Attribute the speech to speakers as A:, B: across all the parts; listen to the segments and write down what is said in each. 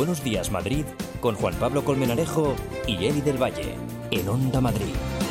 A: Buenos Días Madrid con Juan Pablo Colmenarejo y Eli del Valle, en Onda Madrid.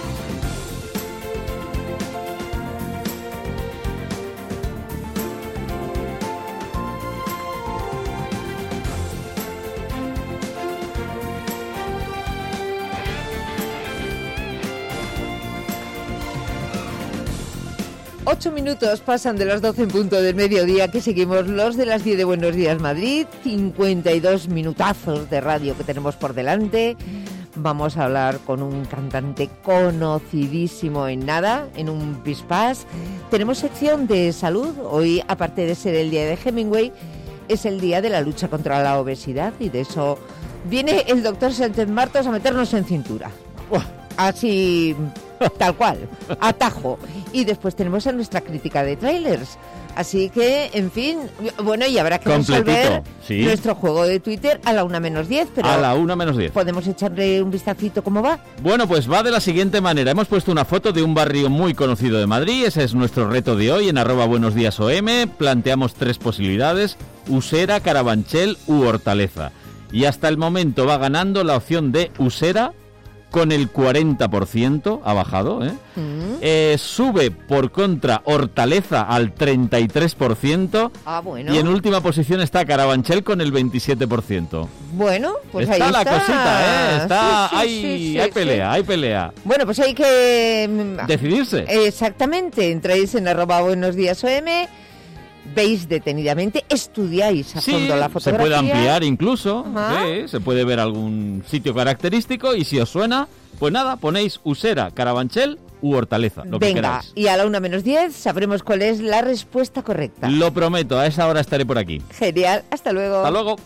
B: Ocho minutos pasan de las 12 en punto del mediodía, que seguimos los de las 10 de Buenos Días Madrid. 52 minutazos de radio que tenemos por delante. Vamos a hablar con un cantante conocidísimo en nada, en un pispás. Tenemos sección de salud. Hoy, aparte de ser el día de Hemingway, es el día de la lucha contra la obesidad, y de eso viene el doctor Sánchez Martos a meternos en cintura. Así, tal cual, atajo. Y después tenemos a nuestra crítica de trailers. Así que, en fin, bueno, y habrá que resolver nuestro juego de Twitter a la 1:10. Pero
C: a la 1:10.
B: ¿Podemos echarle un vistacito cómo va?
C: Bueno, pues va de la siguiente manera. Hemos puesto una foto de un barrio muy conocido de Madrid. Ese es nuestro reto de hoy en @buenosdiasOM. Planteamos 3 posibilidades: Usera, Carabanchel u Hortaleza. Y hasta el momento va ganando la opción de Usera, con el 40%, ha bajado, sube por contra Hortaleza al 33%,
B: bueno.
C: Y en última posición está Carabanchel con el 27%.
B: Bueno, pues
C: está
B: ahí está.
C: La cosita, está,
B: sí,
C: hay pelea, hay pelea.
B: Bueno, pues hay que
C: decidirse.
B: Exactamente, entráis en @buenosdiasOM, veis detenidamente, estudiáis a fondo la fotografía.
C: Se puede ampliar incluso, se puede ver algún sitio característico, y si os suena, pues nada, ponéis Usera, Carabanchel u Hortaleza, lo que queráis.
B: Y a la 1:10 sabremos cuál es la respuesta correcta.
C: Lo prometo, a esa hora estaré por aquí.
B: Genial, hasta luego.
C: Hasta luego.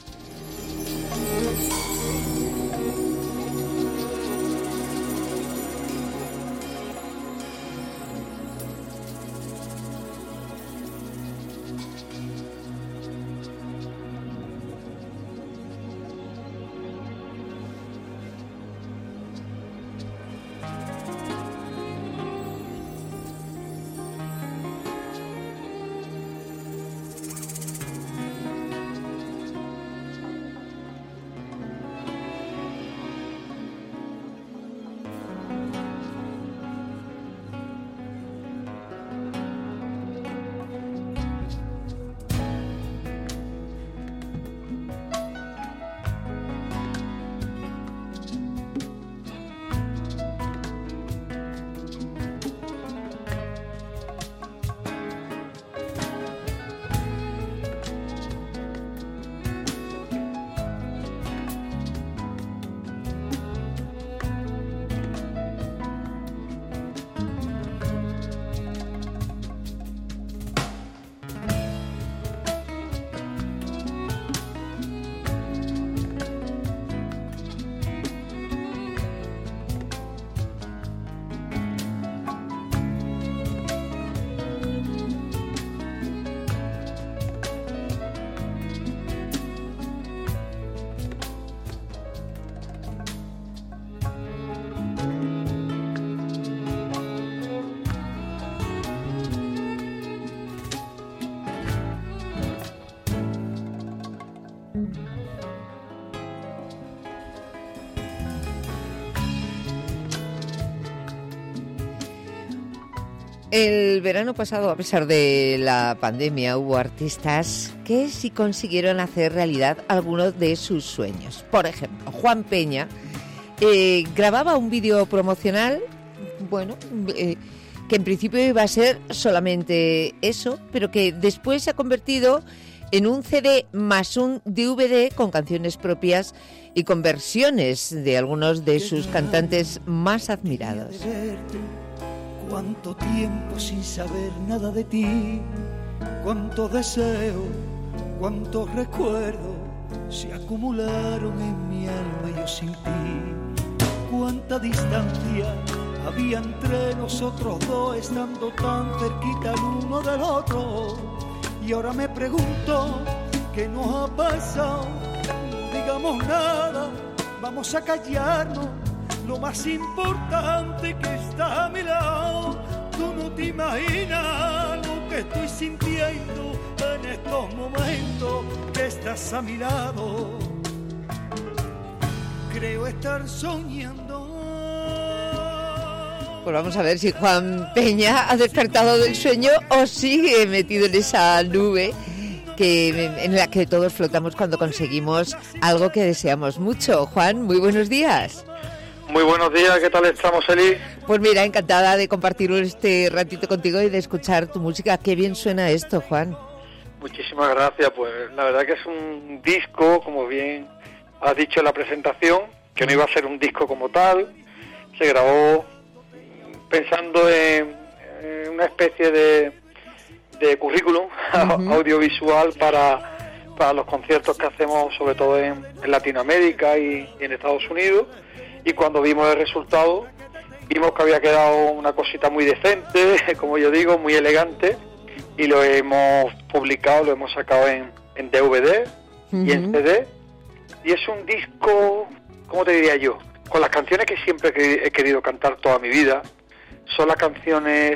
B: El verano pasado, a pesar de la pandemia, hubo artistas que sí consiguieron hacer realidad algunos de sus sueños. Por ejemplo, Juan Peña grababa un vídeo promocional, que en principio iba a ser solamente eso, pero que después se ha convertido en un CD más un DVD con canciones propias y con versiones de algunos de sus cantantes más admirados.
D: Cuánto tiempo sin saber nada de ti, cuánto deseo, cuántos recuerdos se acumularon en mi alma y yo sin ti. Cuánta distancia había entre nosotros dos, estando tan cerquita el uno del otro. Y ahora me pregunto, ¿qué nos ha pasado? No digamos nada, vamos a callarnos. Lo más importante que está a mi lado, tú no te imaginas lo que estoy sintiendo en estos momentos que estás a mi lado. estar soñando.
B: Pues vamos a ver si Juan Peña ha despertado del sueño o sigue metido en esa nube en la que todos flotamos cuando conseguimos algo que deseamos mucho. Juan, muy buenos días.
E: Muy buenos días, ¿qué tal estamos, Eli?
B: Pues mira, encantada de compartir este ratito contigo y de escuchar tu música. Qué bien suena esto, Juan.
E: Muchísimas gracias, pues la verdad que es un disco, como bien has dicho en la presentación, que no iba a ser un disco como tal. Se grabó pensando en una especie de currículum audiovisual para los conciertos que hacemos, sobre todo en Latinoamérica y en Estados Unidos. Y cuando vimos el resultado, vimos que había quedado una cosita muy decente, como yo digo, muy elegante, y lo hemos publicado, lo hemos sacado en DVD y en CD. Y es un disco, ¿cómo te diría yo? Con las canciones que siempre he querido cantar toda mi vida. Son las canciones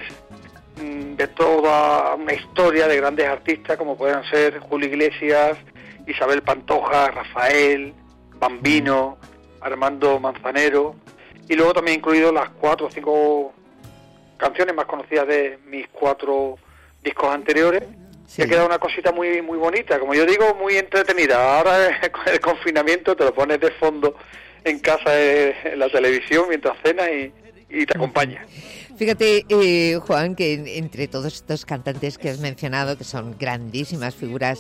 E: de toda una historia de grandes artistas como pueden ser Julio Iglesias, Isabel Pantoja, Rafael, Bambino, Armando Manzanero, y luego también he incluido las 4 o 5 canciones más conocidas de mis 4 discos anteriores. Sí. Ha quedado una cosita muy muy bonita, como yo digo, muy entretenida. Ahora con el confinamiento te lo pones de fondo en casa en la televisión mientras cenas y te acompaña.
B: Fíjate, Juan, que entre todos estos cantantes que has mencionado, que son grandísimas figuras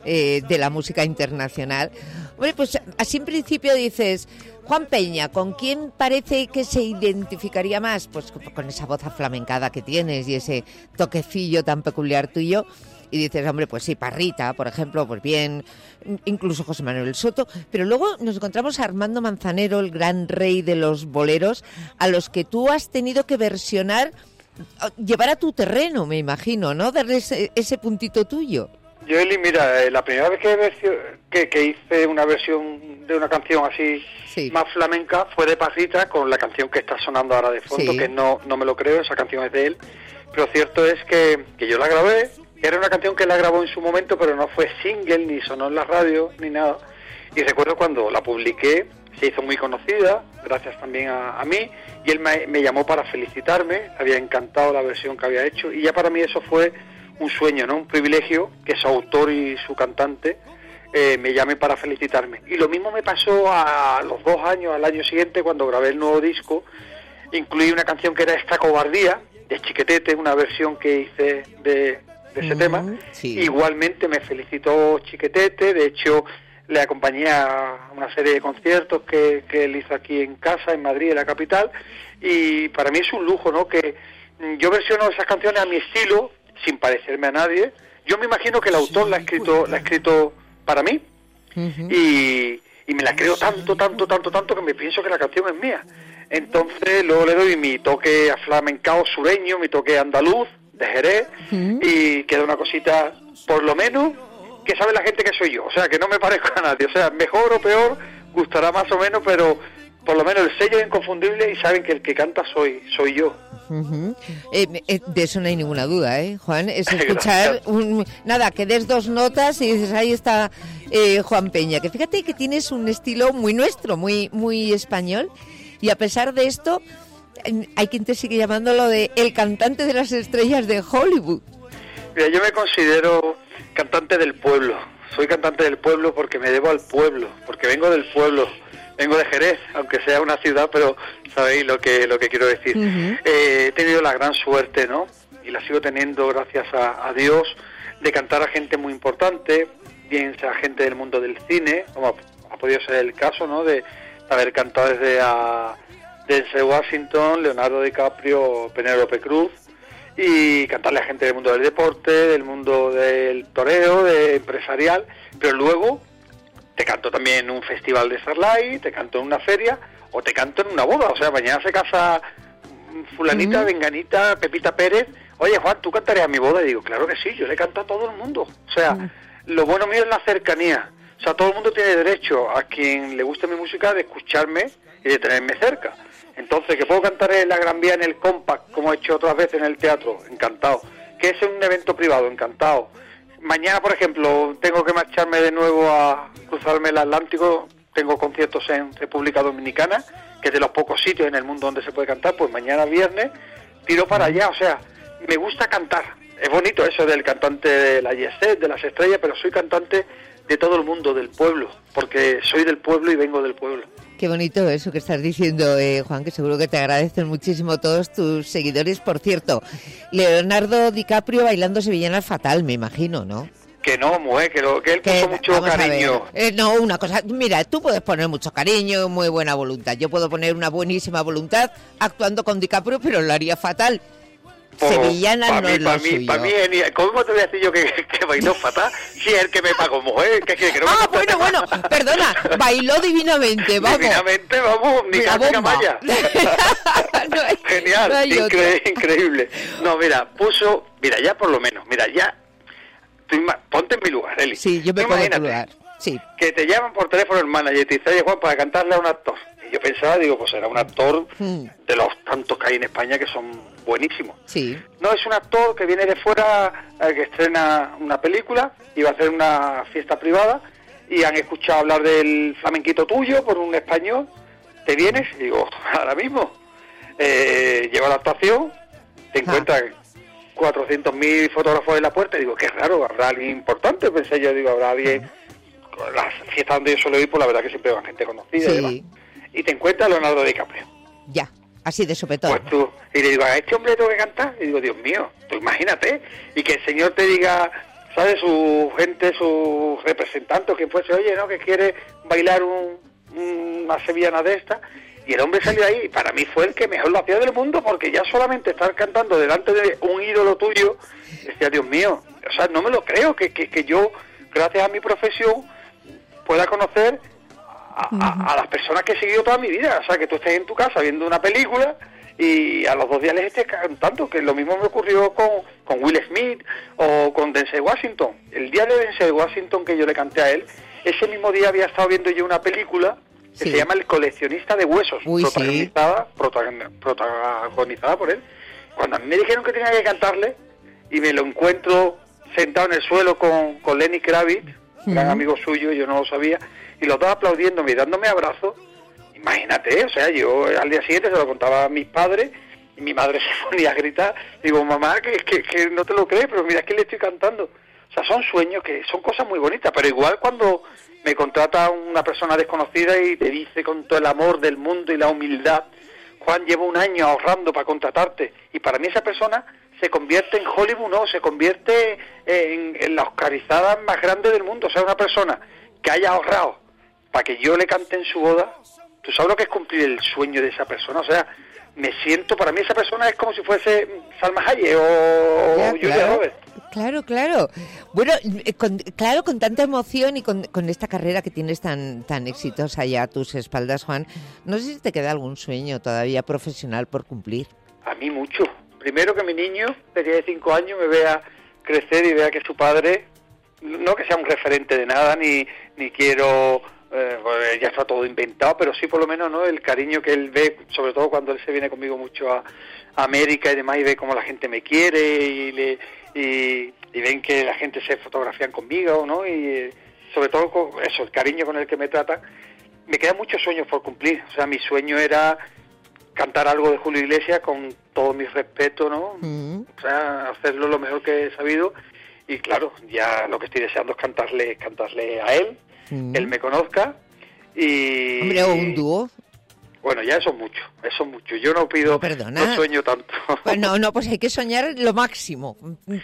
B: de la música internacional, bueno, pues así en principio dices, Juan Peña, ¿con quién parece que se identificaría más? Pues con esa voz aflamencada que tienes y ese toquecillo tan peculiar tuyo. Y dices, hombre, pues sí, Parrita, por ejemplo, pues bien, incluso José Manuel Soto. Pero luego nos encontramos a Armando Manzanero, el gran rey de los boleros, a los que tú has tenido que versionar, llevar a tu terreno, me imagino, ¿no? Darle ese puntito tuyo.
E: Yo, Eli, mira, la primera vez que hice una versión de una canción así más flamenca fue de Parrita, con la canción que está sonando ahora de fondo, que no me lo creo, esa canción es de él. Pero cierto es que yo la grabé. Era una canción que él la grabó en su momento, pero no fue single, ni sonó en la radio, ni nada. Y recuerdo cuando la publiqué, se hizo muy conocida, gracias también a mí, y él me llamó para felicitarme, había encantado la versión que había hecho, y ya para mí eso fue un sueño, ¿no? Un privilegio que su autor y su cantante me llamen para felicitarme. Y lo mismo me pasó a los 2 años, al año siguiente, cuando grabé el nuevo disco. Incluí una canción que era Esta Cobardía, de Chiquetete, una versión que hice de ese tema. Sí. Igualmente me felicitó Chiquetete, de hecho le acompañé a una serie de conciertos que él hizo aquí en casa, en Madrid, en la capital, y para mí es un lujo, ¿no? Que yo versiono esas canciones a mi estilo, sin parecerme a nadie. Yo me imagino que el autor la ha escrito para mí, y me la creo tanto que me pienso que la canción es mía. Entonces luego le doy mi toque aflamencao sureño, mi toque andaluz, de Jerez, y queda una cosita, por lo menos, que sabe la gente que soy yo, o sea, que no me parezco a nadie, o sea, mejor o peor, gustará más o menos, pero por lo menos el sello es inconfundible y saben que el que canta soy yo.
B: De eso no hay ninguna duda, Juan, es escuchar, que des 2 notas y dices, ahí está Juan Peña, que fíjate que tienes un estilo muy nuestro, muy, muy español, y a pesar de esto, hay quien te sigue llamándolo de el cantante de las estrellas de Hollywood.
E: Mira, yo me considero cantante del pueblo. Soy cantante del pueblo porque me debo al pueblo, porque vengo del pueblo. Vengo de Jerez, aunque sea una ciudad, pero sabéis lo que quiero decir. He tenido la gran suerte, ¿no? Y la sigo teniendo gracias a Dios, de cantar a gente muy importante, bien sea gente del mundo del cine, como ha podido ser el caso, ¿no? De haber cantado desde Denzel Washington, Leonardo DiCaprio, Penélope Cruz, y cantarle a gente del mundo del deporte, del mundo del toreo, de empresarial, pero luego te canto también en un festival de Starlight, te canto en una feria, o te canto en una boda. O sea, mañana se casa fulanita, venganita, Pepita Pérez. Oye, Juan, ¿tú cantarías a mi boda? Y digo, claro que sí, yo le canto a todo el mundo. O sea, lo bueno mío es la cercanía. O sea, todo el mundo tiene derecho, a quien le guste mi música, de escucharme y de tenerme cerca. Entonces, que puedo cantar en la Gran Vía, en el Compact, como he hecho otras veces en el teatro, encantado. Que es un evento privado, encantado. Mañana, por ejemplo, tengo que marcharme de nuevo a cruzarme el Atlántico, tengo conciertos en República Dominicana, que es de los pocos sitios en el mundo donde se puede cantar, pues mañana viernes tiro para allá, o sea, me gusta cantar. Es bonito eso del cantante de la Yeset, de las estrellas, pero soy cantante de todo el mundo, del pueblo, porque soy del pueblo y vengo del pueblo.
B: Qué bonito eso que estás diciendo, Juan, que seguro que te agradecen muchísimo todos tus seguidores. Por cierto, Leonardo DiCaprio bailando sevillanas fatal, me imagino, ¿no?
E: Que no, mujer, que él puso mucho cariño.
B: No, una cosa, mira, tú puedes poner mucho cariño, muy buena voluntad. Yo puedo poner una buenísima voluntad actuando con DiCaprio, pero lo haría fatal. Sevillana no es lo suyo.
E: Para mí, ¿cómo te voy a decir yo que bailó fatal? Si es el que me pagó, mujer. Que no
B: bueno, perdona, bailó divinamente, vamos.
E: Divinamente, vamos, ni camaya. Genial, no increíble. No, mira, ya por lo menos, ponte en mi lugar, Eli.
B: Sí, yo me pongo en tu lugar. Sí.
E: Que te llaman por teléfono el manager y te dice, oye, Juan, para cantarle a un actor. Y yo pensaba, pues era un actor de los tantos que hay en España que son buenísimos.
B: Sí.
E: No, es un actor que viene de fuera, que estrena una película y va a hacer una fiesta privada y han escuchado hablar del flamenquito tuyo por un español. ¿Te vienes? Y digo, ahora mismo. Lleva la actuación, te encuentras 400.000 fotógrafos en la puerta y digo, qué raro, habrá alguien importante, pensé yo, habrá alguien. Las fiestas donde yo suelo ir, pues la verdad que siempre van gente conocida.
B: Sí.
E: Y te encuentras a Leonardo DiCaprio.
B: Ya, así de sopetón.
E: Pues tú, y le digo, a este hombre tengo que cantar. Y digo, Dios mío, tú imagínate. Y que el señor te diga, ¿sabes? Su gente, su representante, o quien fuese, oye, ¿no? Que quiere bailar una sevillana de esta. Y el hombre salió ahí, y para mí fue el que mejor lo hacía del mundo, porque ya solamente estar cantando delante de un ídolo tuyo, decía, Dios mío, o sea, no me lo creo, que yo, gracias a mi profesión, pueda conocer a las personas que he seguido toda mi vida. O sea, que tú estés en tu casa viendo una película y a los 2 días les estés cantando, que lo mismo me ocurrió con Will Smith o con Denzel Washington. El día de Denzel Washington que yo le canté a él, ese mismo día había estado viendo yo una película que se llama El coleccionista de huesos, protagonizada por él. Cuando a mí me dijeron que tenía que cantarle y me lo encuentro sentado en el suelo con Lenny Kravitz, gran amigo suyo, yo no lo sabía, y los dos aplaudiéndome y dándome abrazos. Imagínate, o sea, yo al día siguiente se lo contaba a mis padres y mi madre se ponía a gritar. Digo, mamá, que no te lo crees, pero mira que le estoy cantando. O sea, son sueños, que son cosas muy bonitas, pero igual cuando me contrata una persona desconocida y te dice con todo el amor del mundo y la humildad, Juan, llevo 1 año ahorrando para contratarte, y para mí esa persona se convierte en Hollywood, no, se convierte en la oscarizada más grande del mundo. O sea, una persona que haya ahorrado para que yo le cante en su boda, tú sabes lo que es cumplir el sueño de esa persona. O sea, me siento, para mí esa persona es como si fuese Salma Hayek o Julia Roberts.
B: Claro. Bueno, con tanta emoción y con esta carrera que tienes tan exitosa ya a tus espaldas, Juan, no sé si te queda algún sueño todavía profesional por cumplir.
E: A mí mucho. Primero, que mi niño, de 5 años, me vea crecer y vea que su padre, no que sea un referente de nada, ni quiero, ya está todo inventado, pero sí por lo menos, ¿no?, el cariño que él ve, sobre todo cuando él se viene conmigo mucho a América y demás, y ve cómo la gente me quiere y ven que la gente se fotografían conmigo, ¿no? Y sobre todo eso, el cariño con el que me tratan. Me quedan muchos sueños por cumplir. O sea, mi sueño era cantar algo de Julio Iglesias con todo mi respeto, ¿no? O sea, hacerlo lo mejor que he sabido. Y claro, ya lo que estoy deseando es cantarle a él, que él me conozca. Y
B: hombre, o un dúo.
E: Bueno, ya eso es mucho. Yo no pido, no sueño tanto.
B: Pues no, pues hay que soñar lo máximo.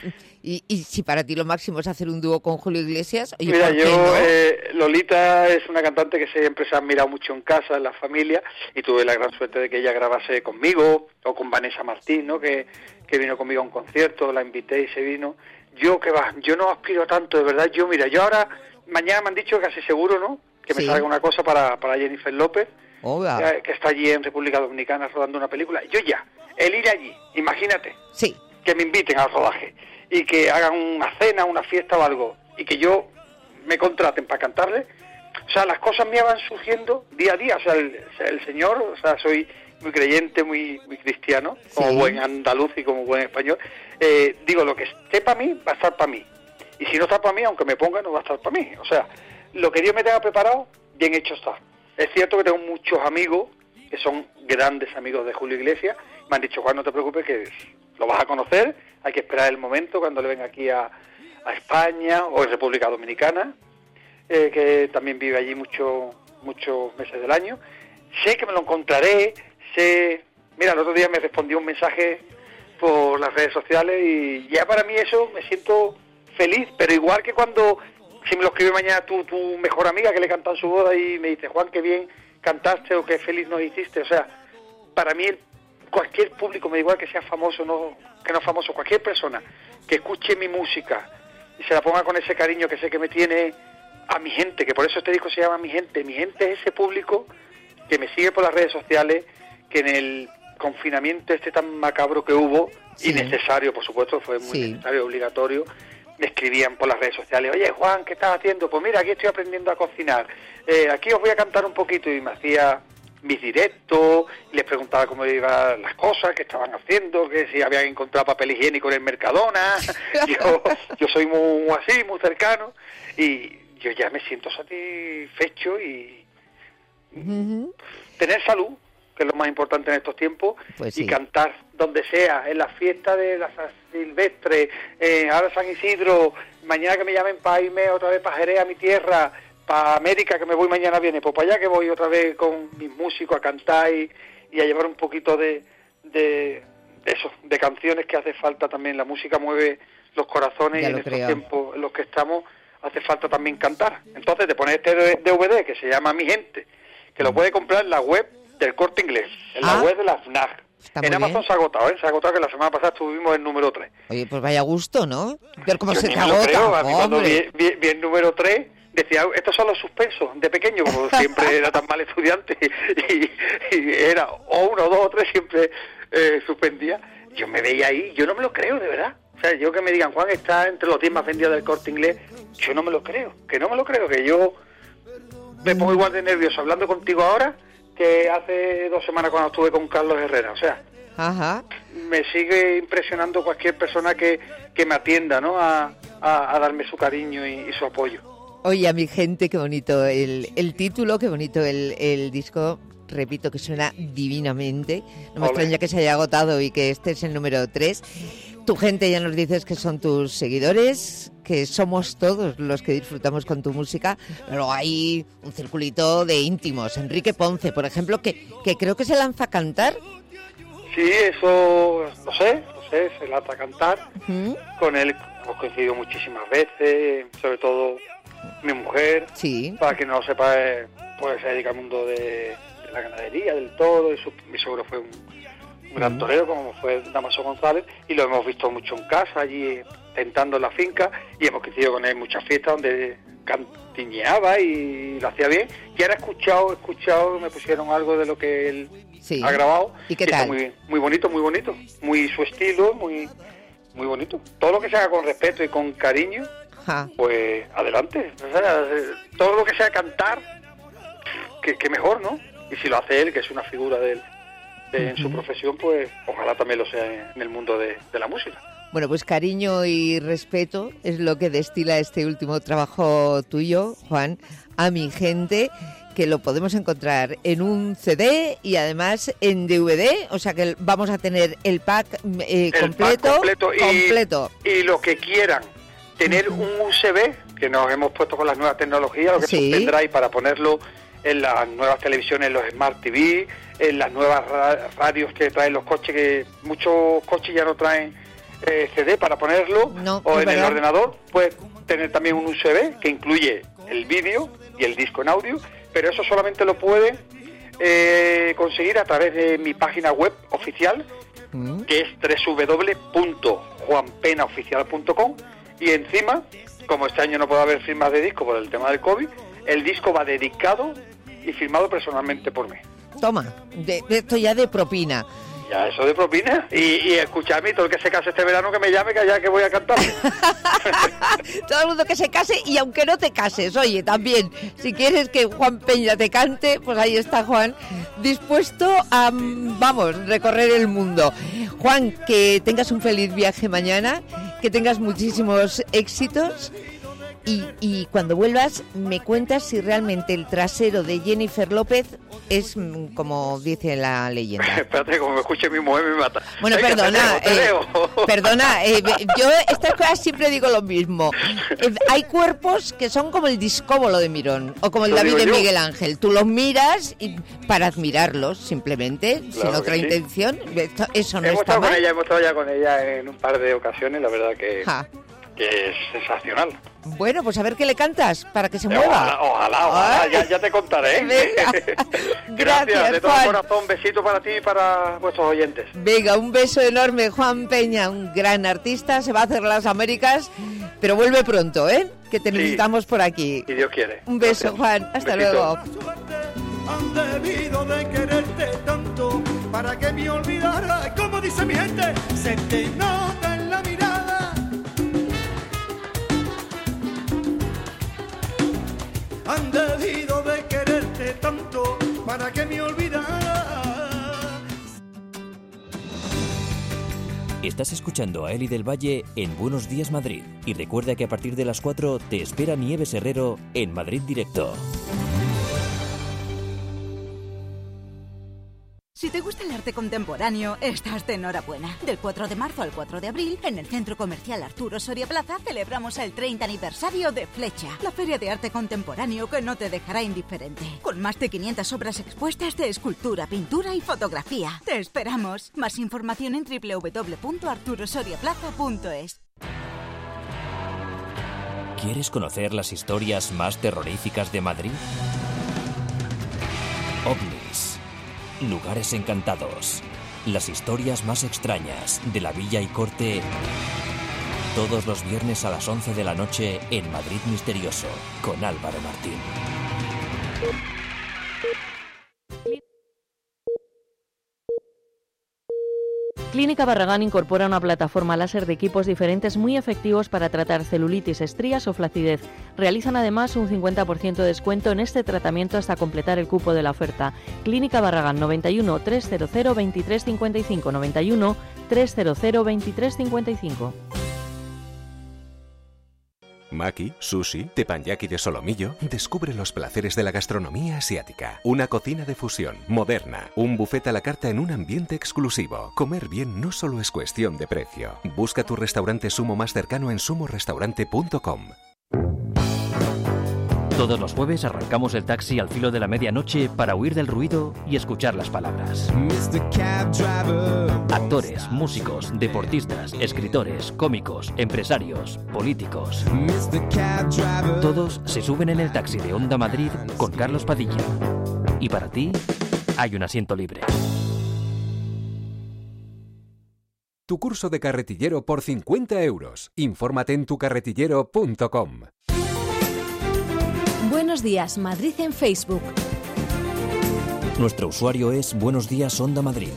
B: Y si para ti lo máximo es hacer un dúo con Julio Iglesias, oye,
E: mira,
B: ¿por qué no?
E: Lolita es una cantante que siempre se ha admirado mucho en casa, en la familia, y tuve la gran suerte de que ella grabase conmigo, o con Vanessa Martín, ¿no?, que vino conmigo a un concierto, la invité y se vino. Yo no aspiro a tanto, de verdad. Yo ahora, mañana me han dicho casi seguro, ¿no?, que me salga una cosa para Jennifer López, que está allí en República Dominicana rodando una película. Yo el ir allí, imagínate, que me inviten al rodaje y que hagan una cena, una fiesta o algo, y que yo me contraten para cantarle. O sea, las cosas me van surgiendo día a día. O sea, el Señor, o sea, soy muy creyente, muy cristiano, como buen andaluz y como buen español. Digo, lo que esté para mí, va a estar para mí. Y si no está para mí, aunque me ponga, no va a estar para mí. O sea, lo que Dios me tenga preparado, bien hecho está. Es cierto que tengo muchos amigos que son grandes amigos de Julio Iglesias. Me han dicho, Juan, no te preocupes, que lo vas a conocer. Hay que esperar el momento cuando le venga aquí a España o en República Dominicana, que también vive allí muchos meses del año. Sé que me lo encontraré. Mira, el otro día me respondió un mensaje por las redes sociales y ya para mí eso me siento feliz, pero igual que cuando, si me lo escribe mañana tu mejor amiga que le cantó en su boda y me dice, Juan, qué bien cantaste o qué feliz nos hiciste, o sea, para mí cualquier público, me da igual que sea famoso que no famoso, cualquier persona que escuche mi música y se la ponga con ese cariño que sé que me tiene a mi gente, que por eso este disco se llama Mi Gente es ese público que me sigue por las redes sociales, que en el confinamiento tan macabro que hubo, y necesario, por supuesto, fue muy necesario, obligatorio, me escribían por las redes sociales, oye Juan, ¿qué estás haciendo? Pues mira, aquí estoy aprendiendo a cocinar, aquí os voy a cantar un poquito, y me hacía mis directos, y les preguntaba cómo iban las cosas, que estaban haciendo, que si habían encontrado papel higiénico en el Mercadona. yo soy muy cercano, y yo ya me siento satisfecho y tener salud, que es lo más importante en estos tiempos, pues y cantar donde sea, en la fiesta de la San Silvestre, ahora San Isidro, mañana que me llamen para irme otra vez para Jerez, a mi tierra, para América, que me voy mañana viene, pues para allá que voy otra vez con mis músicos a cantar y a llevar un poquito de eso, de canciones que hace falta también. La música mueve los corazones y en estos tiempos en los que estamos hace falta también cantar. Entonces te pones este DVD que se llama Mi Gente, que lo puede comprar en la web del Corte Inglés, en la web de la FNAC. En Amazon se ha agotado, se ha agotado, que la semana pasada estuvimos en número 3.
B: Oye, pues vaya gusto, ¿no? Ver cómo
E: yo
B: se te agota.
E: Creo, a mí cuando vi el número 3, decía, estos son los suspensos, de pequeño, como siempre era tan mal estudiante, y era o 1, 2 o 3, siempre suspendía. Yo me veía ahí, yo no me lo creo, de verdad. O sea, yo que me digan, Juan está entre los 10 más vendidos del Corte Inglés, yo no me lo creo, que yo me pongo igual de nervioso hablando contigo ahora que hace 2 semanas cuando estuve con Carlos Herrera. O sea, me sigue impresionando cualquier persona que me atienda, ¿no? A darme su cariño y su apoyo.
B: Oye, a mi gente, qué bonito el título, qué bonito el disco. Repito que suena divinamente. No me extraña que se haya agotado y que este es el número 3. Tu gente, ya nos dices que son tus seguidores, que somos todos los que disfrutamos con tu música, pero hay un circulito de íntimos. Enrique Ponce, por ejemplo, que creo que se lanza a cantar.
E: Sí, eso lo sé, se lanza a cantar. Con él hemos coincidido muchísimas veces, sobre todo mi mujer, para quien no lo sepa, pues se dedica al mundo de la ganadería, del toro, mi suegro fue un gran torero, como fue Damaso González, y lo hemos visto mucho en casa, allí tentando en la finca, y hemos coincidido con él en muchas fiestas donde cantiñeaba y lo hacía bien, y ahora he escuchado, me pusieron algo de lo que él ha grabado.
B: ¿Y qué tal?
E: Está muy bonito, muy su estilo, muy bonito. Todo lo que se haga con respeto y con cariño, pues adelante. O sea, todo lo que sea cantar, que mejor, ¿no? Y si lo hace él, que es una figura en su profesión, pues ojalá también lo sea en el mundo de la música.
B: Bueno, pues cariño y respeto es lo que destila este último trabajo tuyo, Juan, a mi gente, que lo podemos encontrar en un CD y además en DVD, o sea que vamos a tener el pack completo.
E: Y los que quieran tener un USB, que nos hemos puesto con las nuevas tecnologías, lo que es un pendrive para ponerlo en las nuevas televisiones, los Smart TV, en las nuevas radios que traen los coches, que muchos coches ya no traen CD para ponerlo, o en el ordenador, puedes tener también un USB que incluye el vídeo y el disco en audio, pero eso solamente lo puede conseguir a través de mi página web oficial, que es www.juanpenaoficial.com, y encima, como este año no puede haber firmas de disco por el tema del COVID, el disco va dedicado y firmado personalmente por mí.
B: Toma, esto ya de propina.
E: Ya, eso de propina. Y escuchadme, todo el que se case este verano que me llame, que allá que voy a cantar.
B: Todo el mundo que se case, y aunque no te cases, oye, también, si quieres que Juan Peña te cante, pues ahí está Juan, dispuesto a, recorrer el mundo. Juan, que tengas un feliz viaje mañana, que tengas muchísimos éxitos. Y cuando vuelvas me cuentas si realmente el trasero de Jennifer López es como dice la leyenda.
E: Espérate, como me escuche mi mujer me mata.
B: Bueno, perdona, yo estas cosas siempre digo lo mismo. Hay cuerpos que son como el discóbolo de Mirón o como el David de Miguel Ángel. Tú los miras para admirarlos simplemente, claro, sin otra intención. Eso no está mal.
E: Hemos estado ya con ella en un par de ocasiones, la verdad que es sensacional.
B: Bueno, pues a ver qué le cantas para que se mueva.
E: Ojalá, ya te contaré.
B: Gracias,
E: de todo
B: Juan.
E: corazón, besito para ti y para vuestros oyentes.
B: Venga, un beso enorme, Juan Peña, un gran artista, se va a hacer las Américas, pero vuelve pronto, ¿eh? Que te necesitamos por aquí.
E: Si Dios quiere.
B: Un beso, gracias. Juan, hasta luego.
D: Han debido de quererte tanto para que me olvidara, como dice mi gente, se te nota en la mirada. Han debido de quererte tanto para que me olvidara.
A: Estás escuchando a Eli del Valle en Buenos Días Madrid. Y recuerda que a partir de las 4 te espera Nieves Herrero en Madrid Directo.
F: Si te gusta el arte contemporáneo, estás de enhorabuena. Del 4 de marzo al 4 de abril, en el Centro Comercial Arturo Soria Plaza, celebramos el 30 aniversario de Flecha, la feria de arte contemporáneo que no te dejará indiferente. Con más de 500 obras expuestas de escultura, pintura y fotografía. ¡Te esperamos! Más información en www.arturosoriaplaza.es.
A: ¿Quieres conocer las historias más terroríficas de Madrid? OVNIs. Lugares encantados. Las historias más extrañas de la Villa y Corte. Todos los viernes a las 11 de la noche en Madrid Misterioso con Álvaro Martín.
G: Clínica Barragán incorpora una plataforma láser de equipos diferentes muy efectivos para tratar celulitis, estrías o flacidez. Realizan además un 50% de descuento en este tratamiento hasta completar el cupo de la oferta. Clínica Barragán 91 300 2355 91 300 2355.
H: Maki, sushi, teppanyaki de solomillo. Descubre los placeres de la gastronomía asiática. Una cocina de fusión, moderna. Un buffet a la carta en un ambiente exclusivo. Comer bien no solo es cuestión de precio. Busca tu restaurante Sumo más cercano en sumorestaurante.com.
A: Todos los jueves arrancamos el taxi al filo de la medianoche para huir del ruido y escuchar las palabras. Actores, músicos, deportistas, escritores, cómicos, empresarios, políticos. Todos se suben en el taxi de Onda Madrid con Carlos Padilla. Y para ti hay un asiento libre.
H: Tu curso de carretillero por 50 euros. Infórmate en tucarretillero.com.
I: Buenos días, Madrid en Facebook.
A: Nuestro usuario es Buenos Días Onda Madrid.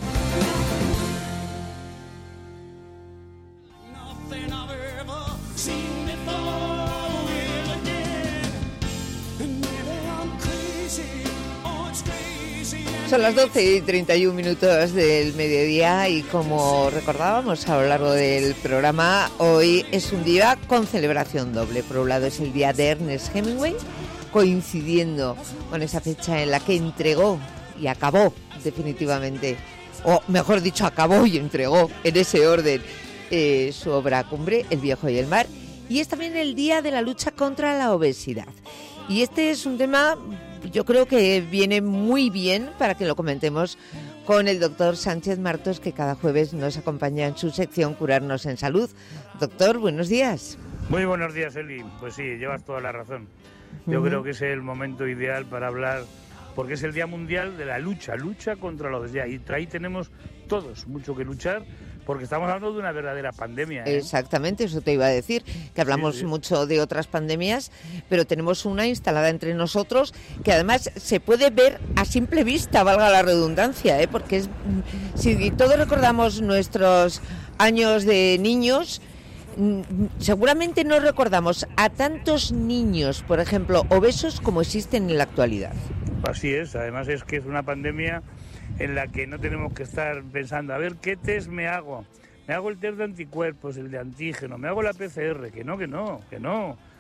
B: Son las 12:31 del mediodía y como recordábamos a lo largo del programa, hoy es un día con celebración doble. Por un lado es el día de Ernest Hemingway, coincidiendo con esa fecha en la que entregó y acabó definitivamente, o mejor dicho, acabó y entregó en ese orden su obra cumbre, El viejo y el mar. Y es también el día de la lucha contra la obesidad. Y este es un tema, yo creo que viene muy bien para que lo comentemos con el doctor Sánchez Martos, que cada jueves nos acompaña en su sección Curarnos en Salud. Doctor, buenos días.
J: Muy buenos días, Eli. Pues sí, llevas toda la razón. Yo creo que es el momento ideal para hablar, porque es el Día Mundial de la lucha contra la obesidad. Y ahí tenemos todos mucho que luchar, porque estamos hablando de una verdadera pandemia, ¿eh?
B: Exactamente, eso te iba a decir, que hablamos mucho de otras pandemias, pero tenemos una instalada entre nosotros que además se puede ver a simple vista, valga la redundancia, ¿eh? Porque es, si todos recordamos nuestros años de niños, seguramente no recordamos a tantos niños, por ejemplo, obesos como existen en la actualidad.
J: Así es, además es que es una pandemia en la que no tenemos que estar pensando, a ver, ¿qué test me hago? Me hago el test de anticuerpos, el de antígeno, me hago la PCR, que no.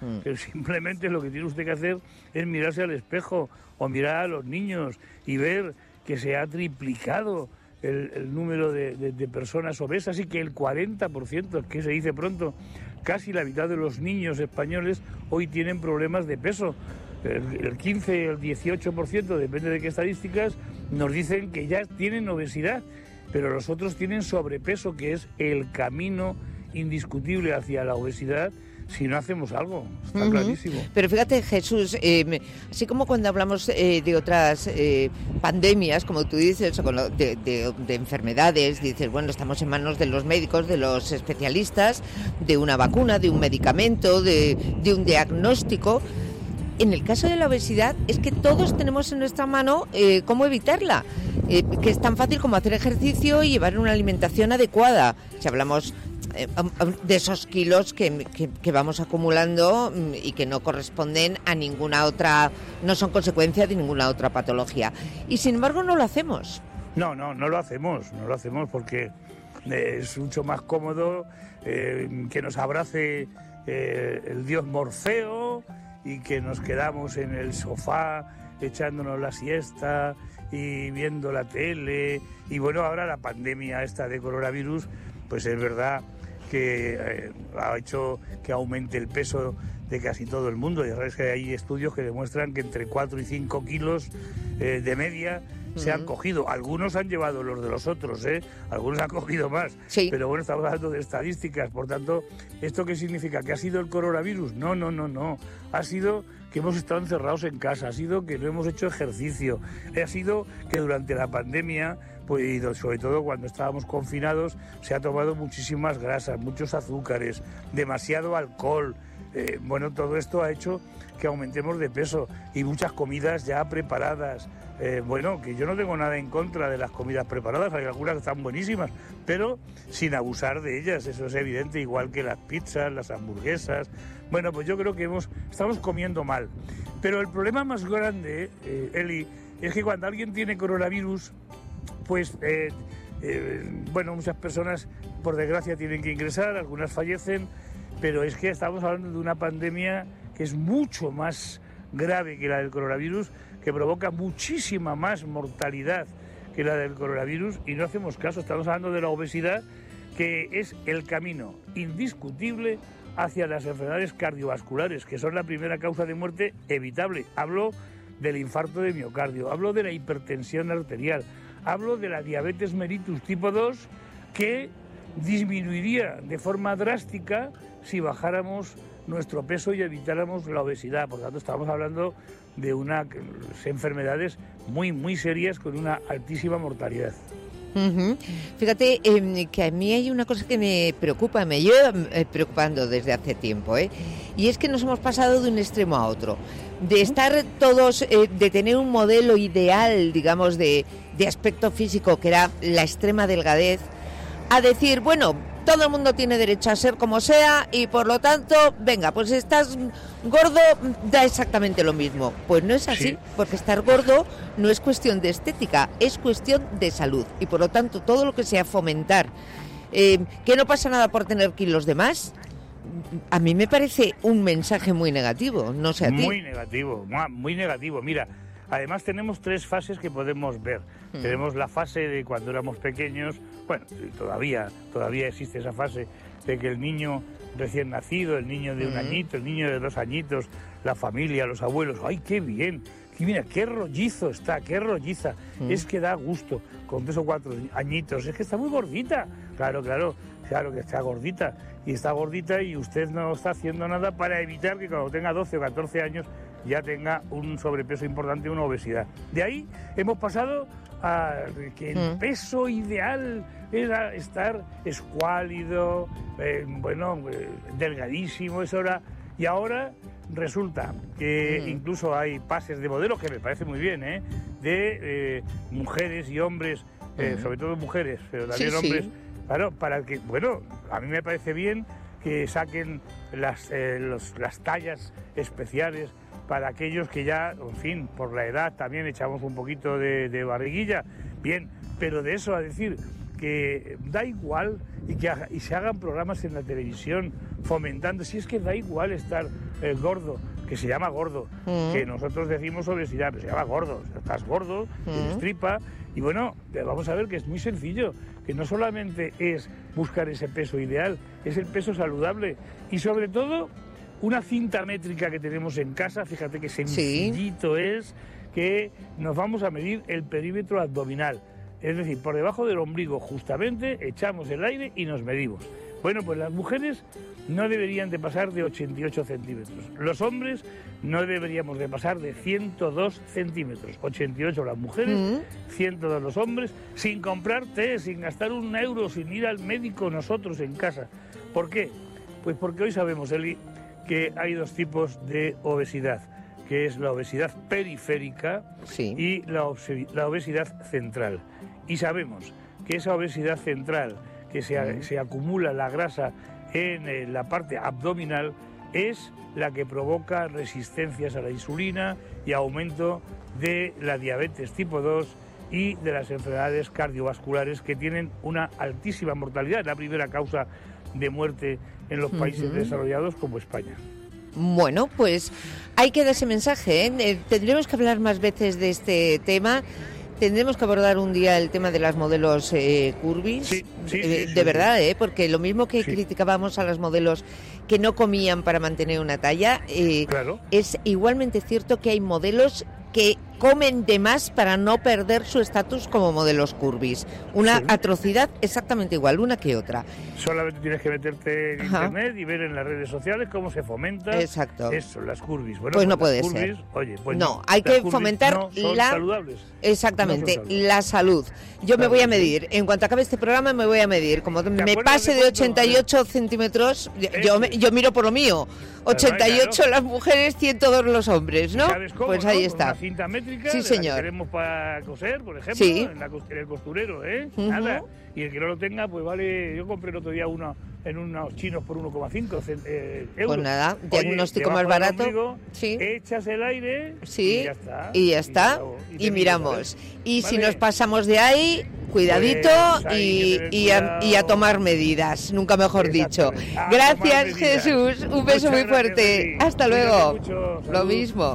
J: Pero simplemente lo que tiene usted que hacer es mirarse al espejo o mirar a los niños y ver que se ha triplicado el número de personas obesas y que el 40%, que se dice pronto, casi la mitad de los niños españoles hoy tienen problemas de peso. El 15, el 18%, depende de qué estadísticas, nos dicen que ya tienen obesidad, pero los otros tienen sobrepeso, que es el camino indiscutible hacia la obesidad si no hacemos algo, está clarísimo.
B: Pero fíjate, Jesús, así como cuando hablamos de otras pandemias, como tú dices, o de enfermedades, dices, bueno, estamos en manos de los médicos, de los especialistas, de una vacuna, de un medicamento, de un diagnóstico. En el caso de la obesidad es que todos tenemos en nuestra mano cómo evitarla, que es tan fácil como hacer ejercicio y llevar una alimentación adecuada. Si hablamos de esos kilos que vamos acumulando y que no corresponden a ninguna otra, no son consecuencia de ninguna otra patología. Y sin embargo no lo hacemos.
J: No lo hacemos porque es mucho más cómodo que nos abrace el dios Morfeo y que nos quedamos en el sofá echándonos la siesta y viendo la tele. Y bueno, ahora la pandemia esta de coronavirus, pues es verdad que ha hecho que aumente el peso de casi todo el mundo. Ya sabes que hay estudios que demuestran que entre 4 y 5 kilos de media se han cogido. Algunos han llevado los de los otros, algunos han cogido más.
B: Sí.
J: Pero bueno, estamos hablando de estadísticas. Por tanto, ¿esto qué significa? ¿Que ha sido el coronavirus? No. Ha sido que hemos estado encerrados en casa, ha sido que no hemos hecho ejercicio, ha sido que durante la pandemia, pues, y sobre todo cuando estábamos confinados, se ha tomado muchísimas grasas, muchos azúcares, demasiado alcohol. Bueno, todo esto ha hecho que aumentemos de peso y muchas comidas ya preparadas. Bueno, que yo no tengo nada en contra de las comidas preparadas, hay algunas que están buenísimas, pero sin abusar de ellas, eso es evidente, igual que las pizzas, las hamburguesas. Bueno, pues yo creo que estamos comiendo mal. Pero el problema más grande, Eli, es que cuando alguien tiene coronavirus, pues, bueno, muchas personas, por desgracia, tienen que ingresar, algunas fallecen, pero es que estamos hablando de una pandemia que es mucho más grave que la del coronavirus, que provoca muchísima más mortalidad que la del coronavirus y no hacemos caso. Estamos hablando de la obesidad, que es el camino indiscutible hacia las enfermedades cardiovasculares, que son la primera causa de muerte evitable. Hablo del infarto de miocardio, hablo de la hipertensión arterial, hablo de la diabetes mellitus tipo 2, que disminuiría de forma drástica si bajáramos nuestro peso y evitáramos la obesidad. Por lo tanto, estamos hablando de unas enfermedades muy, muy serias con una altísima mortalidad.
B: Fíjate que a mí hay una cosa que me preocupa, me lleva preocupando desde hace tiempo, y es que nos hemos pasado de un extremo a otro, de estar todos, de tener un modelo ideal, digamos, de aspecto físico, que era la extrema delgadez, a decir, bueno, todo el mundo tiene derecho a ser como sea y por lo tanto, venga, pues si estás gordo, da exactamente lo mismo. Pues no es así, sí. Porque estar gordo no es cuestión de estética, es cuestión de salud. Y por lo tanto, todo lo que sea fomentar que no pasa nada por tener kilos de más, a mí me parece un mensaje muy negativo, no sé a ti.
J: Muy negativo. Mira, además tenemos 3 fases que podemos ver. Tenemos la fase de cuando éramos pequeños, bueno, todavía existe esa fase de que el niño recién nacido, el niño de 1 añito, el niño de 2 añitos, la familia, los abuelos, ¡ay, qué bien! Y mira, qué rollizo está, qué rolliza. Es que da gusto, con 3 o 4 añitos, es que está muy gordita. Claro que está gordita. Y está gordita y usted no está haciendo nada para evitar que cuando tenga 12 o 14 años ya tenga un sobrepeso importante, una obesidad. De ahí hemos pasado a que el peso ideal era estar escuálido, delgadísimo, eso era. Y ahora resulta que incluso hay pases de modelos, que me parece muy bien, de mujeres y hombres, sobre todo mujeres, pero también hombres. Sí. Claro, para que, bueno, a mí me parece bien que saquen las tallas especiales para aquellos que ya, en fin, por la edad también echamos un poquito de barriguilla. Bien, pero de eso a decir que da igual y se hagan programas en la televisión fomentando, si es que da igual estar gordo, que se llama gordo, que nosotros decimos obesidad, pero se llama gordo, o sea, estás gordo, tienes tripa, y bueno, vamos a ver que es muy sencillo, que no solamente es buscar ese peso ideal, es el peso saludable, y sobre todo, una cinta métrica que tenemos en casa, fíjate que sencillito es, que nos vamos a medir el perímetro abdominal, es decir, por debajo del ombligo justamente, echamos el aire y nos medimos. Bueno, pues las mujeres no deberían de pasar de 88 centímetros. Los hombres no deberíamos de pasar de 102 centímetros. 88 las mujeres, 102 los hombres, sin comprar té, sin gastar un euro, sin ir al médico nosotros en casa. ¿Por qué? Pues porque hoy sabemos, Eli, que hay dos tipos de obesidad, que es la obesidad periférica y la obesidad central. Y sabemos que esa obesidad central, que se acumula la grasa en la parte abdominal, es la que provoca resistencias a la insulina y aumento de la diabetes tipo 2 y de las enfermedades cardiovasculares, que tienen una altísima mortalidad, la primera causa de muerte en los países desarrollados como España.
B: Bueno, pues hay que dar ese mensaje, ¿eh? Tendremos que hablar más veces de este tema. Tendremos que abordar un día el tema de las modelos curvis, de verdad, porque lo mismo que criticábamos a las modelos que no comían para mantener una talla, es igualmente cierto que hay modelos que comen de más para no perder su estatus como modelos curvis. Una atrocidad exactamente igual, una que otra.
J: Solamente tienes que meterte en internet y ver en las redes sociales cómo se fomenta eso, las curvis. Bueno,
B: pues no puede ser.
J: Oye, pues
B: no, hay que fomentar
J: saludables.
B: Exactamente, la salud. Yo me voy a medir, en cuanto acabe este programa me voy a medir. Como me pase de 88 centímetros, yo miro por lo mío. 88 las mujeres, 102 los hombres, ¿no?
J: Pues
B: ahí está.
J: Una cinta métrica,
B: señor.
J: Que queremos para coser, por ejemplo, en el costurero, nada. Y el que no lo tenga, pues vale. Yo compré el otro día uno en unos chinos por 1,5 euros.
B: Pues nada, diagnóstico más barato.
J: Ombligo, echas el aire
B: y ya está. Y miramos. Y si nos pasamos de ahí, cuidadito
J: pues
B: y a tomar medidas, nunca mejor dicho. Gracias, Jesús. Un beso muy fuerte. Hasta luego. Lo mismo.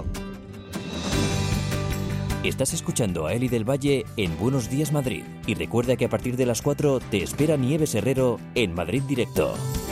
A: Estás escuchando a Eli del Valle en Buenos Días Madrid. Y recuerda que a partir de las 4 te espera Nieves Herrero en Madrid Directo.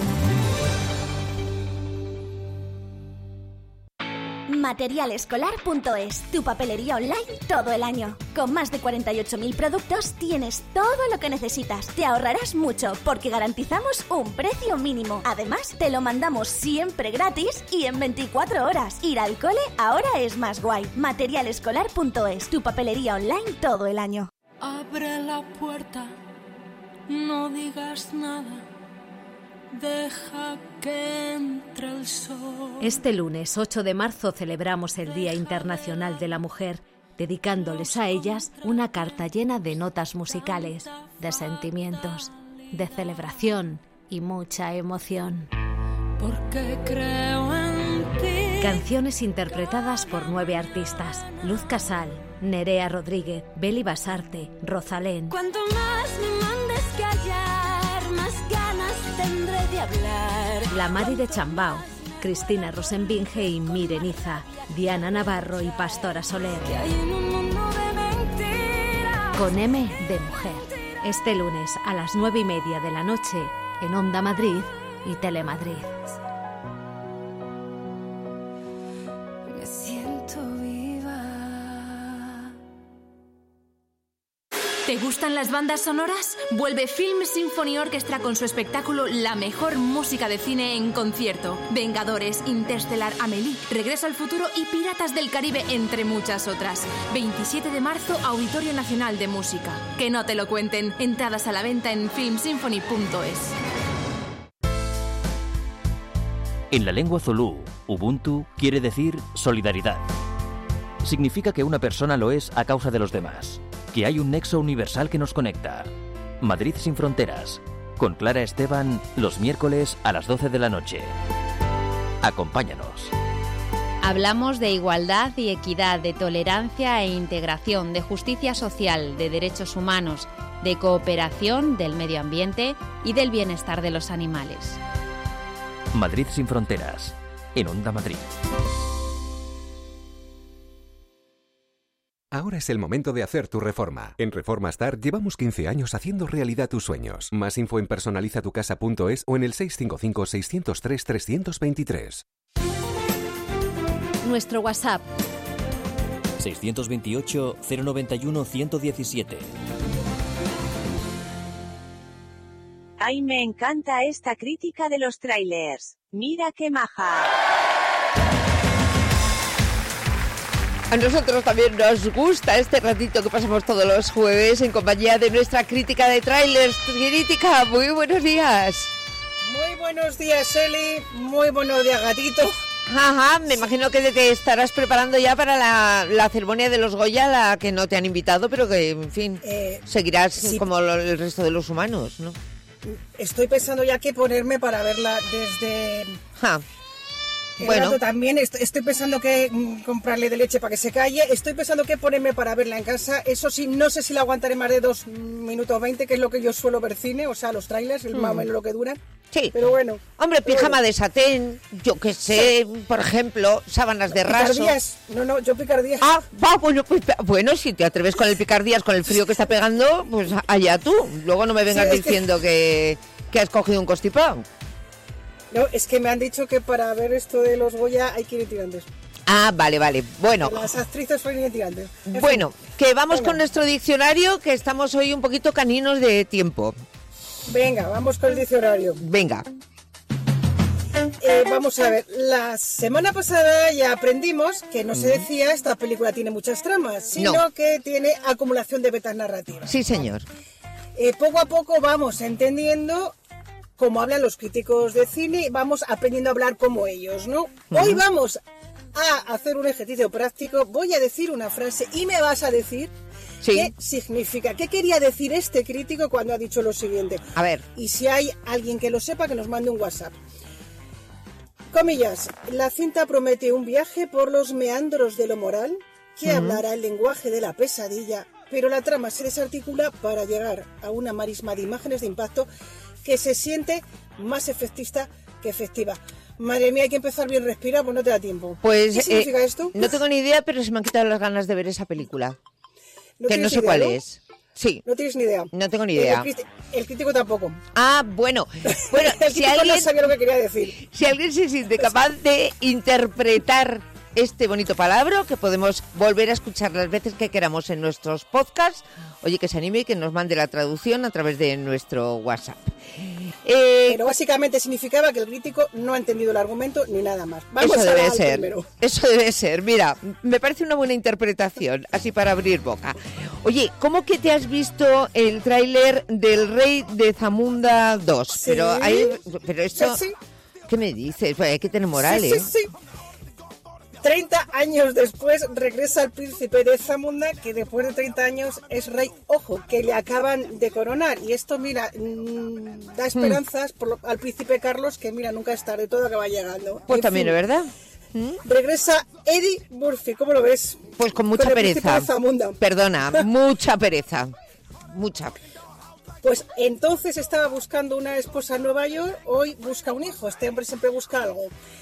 I: Materialescolar.es, tu papelería online todo el año. Con más de 48.000 productos tienes todo lo que necesitas. Te ahorrarás mucho porque garantizamos un precio mínimo. Además, te lo mandamos siempre gratis y en 24 horas. Ir al cole ahora es más guay. Materialescolar.es, tu papelería online todo el año.
K: Abre la puerta, no digas nada. Deja que entre el sol.
I: Este lunes 8 de marzo celebramos el Día Internacional de la Mujer, dedicándoles a ellas una carta llena de notas musicales, de sentimientos, de celebración y mucha emoción.
K: Porque creo en ti.
I: Canciones interpretadas por 9 artistas: Luz Casal, Nerea Rodríguez, Beli Basarte, Rosalén.
K: Cuanto más me mandes callar, más ganas tendré de hablar.
I: La Mari de Chambao, Cristina Rosenbinge y Mireniza, Diana Navarro y Pastora Soler. Con M de Mujer. Este lunes a las 9:30 de la noche en Onda Madrid y Telemadrid.
K: Me siento viva.
L: ¿Te gustan las bandas sonoras? Vuelve Film Symphony Orchestra con su espectáculo La mejor música de cine en concierto. Vengadores, Interstellar, Amélie, Regreso al futuro y Piratas del Caribe, entre muchas otras. 27 de marzo, Auditorio Nacional de Música. Que no te lo cuenten. Entradas a la venta en filmsymphony.es.
A: En la lengua zulú, Ubuntu quiere decir solidaridad. Significa que una persona lo es a causa de los demás, que hay un nexo universal que nos conecta. Madrid sin fronteras, con Clara Esteban, los miércoles a las 12 de la noche. Acompáñanos.
M: Hablamos de igualdad y equidad, de tolerancia e integración, de justicia social, de derechos humanos, de cooperación, del medio ambiente y del bienestar de los animales.
A: Madrid sin fronteras, en Onda Madrid.
H: Ahora es el momento de hacer tu reforma. En Reforma Star llevamos 15 años haciendo realidad tus sueños. Más info en personalizatucasa.es o en el 655-603-323.
M: Nuestro WhatsApp
A: 628-091-117.
N: Ay, me encanta esta crítica de los trailers. Mira qué maja.
B: A nosotros también nos gusta este ratito que pasamos todos los jueves en compañía de nuestra crítica de trailers. Crítica, muy buenos días.
O: Muy buenos días, Eli. Muy buenos días, gatito.
B: Ajá, me imagino que te estarás preparando ya para la ceremonia de los Goya, la que no te han invitado, pero que, en fin, seguirás sí, como el resto de los humanos, ¿no?
O: Estoy pensando ya qué ponerme para verla desde...
B: Bueno,
O: también estoy pensando que comprarle de leche para que se calle. Estoy pensando que ponerme para verla en casa. Eso sí, no sé si la aguantaré más de 2 minutos 20, que es lo que yo suelo ver cine, o sea, los trailers, el más o menos lo que duran.
B: Sí.
O: Pero bueno.
B: Hombre, pijama de satén, yo que sé, sí. Por ejemplo, sábanas de raso.
O: Picardías. No, yo picardías.
B: Bueno, si te atreves con el picardías, con el frío que está pegando, pues allá tú. Luego no me vengas diciendo que has cogido un constipado.
O: No, es que me han dicho que para ver esto de los Goya hay que ir tirantes.
B: Ah, vale. Bueno.
O: Las actrices fueron tirantes.
B: Bueno, que vamos con nuestro diccionario, que estamos hoy un poquito caninos de tiempo.
O: Venga, vamos con el diccionario.
B: Venga.
O: Vamos a ver, la semana pasada ya aprendimos que no se decía esta película tiene muchas tramas, sino que tiene acumulación de betas narrativas.
B: Sí, señor.
O: Poco a poco vamos entendiendo cómo hablan los críticos de cine, vamos aprendiendo a hablar como ellos, ¿no? Hoy vamos a hacer un ejercicio práctico, voy a decir una frase y me vas a decir qué significa, qué quería decir este crítico cuando ha dicho lo siguiente.
B: A ver.
O: Y si hay alguien que lo sepa, que nos mande un WhatsApp. Comillas, la cinta promete un viaje por los meandros de lo moral que hablará el lenguaje de la pesadilla, pero la trama se desarticula para llegar a una marisma de imágenes de impacto que se siente más efectista que efectiva. Madre mía, hay que empezar bien respirado, pues no te da tiempo.
B: Pues,
O: ¿qué significa esto?
B: No tengo ni idea, pero se me han quitado las ganas de ver esa película. Que no sé cuál es. Sí.
O: No tienes ni idea.
B: No tengo ni idea.
O: El crítico tampoco.
B: Ah, bueno.
O: Si alguien no sabía lo que quería decir.
B: Si alguien se siente capaz de interpretar este bonito palabra, que podemos volver a escuchar las veces que queramos en nuestros podcasts, oye, que se anime y que nos mande la traducción a través de nuestro WhatsApp.
O: Pero básicamente significaba que el crítico no ha entendido el argumento ni nada más. Vamos
B: eso debe
O: al
B: ser.
O: Primero.
B: Eso debe ser. Mira, me parece una buena interpretación, así para abrir boca. Oye, ¿cómo que te has visto el tráiler del Rey de Zamunda 2?
O: Sí.
B: Pero esto,
O: sí.
B: ¿Qué me dices? Pues hay que tener moral,
O: Sí. 30 años después regresa el príncipe de Zamunda, que después de 30 años es rey, ojo, que le acaban de coronar. Y esto, mira, da esperanzas al príncipe Carlos, que mira, nunca es tarde, todo acaba llegando.
B: Pues también, ¿es verdad?
O: Regresa Eddie Murphy, ¿cómo lo ves?
B: Pues con mucha pereza. Perdona, mucha pereza. Mucha.
O: Pues entonces estaba buscando una esposa en Nueva York, hoy busca un hijo. Este hombre siempre busca algo.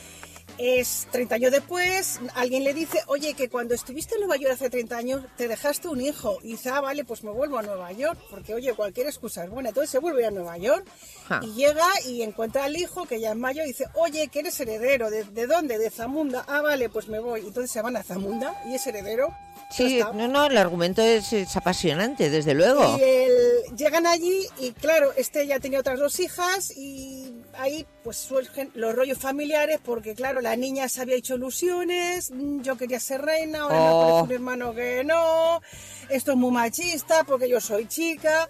O: Es 30 años después, alguien le dice, oye, que cuando estuviste en Nueva York hace 30 años te dejaste un hijo. Y dice, vale, pues me vuelvo a Nueva York, porque oye, cualquier excusa es buena. Entonces se vuelve a Nueva York y llega y encuentra al hijo, que ya es mayor, y dice, oye, que eres heredero, ¿de dónde? De Zamunda. Vale, pues me voy. Entonces se van a Zamunda y es heredero.
B: Sí, no, el argumento es apasionante, desde luego.
O: Y llegan allí y claro, ya tenía otras 2 hijas y ahí pues surgen los rollos familiares porque claro, la niña se había hecho ilusiones, yo quería ser reina, ahora me aparece un hermano que no, esto es muy machista porque yo soy chica.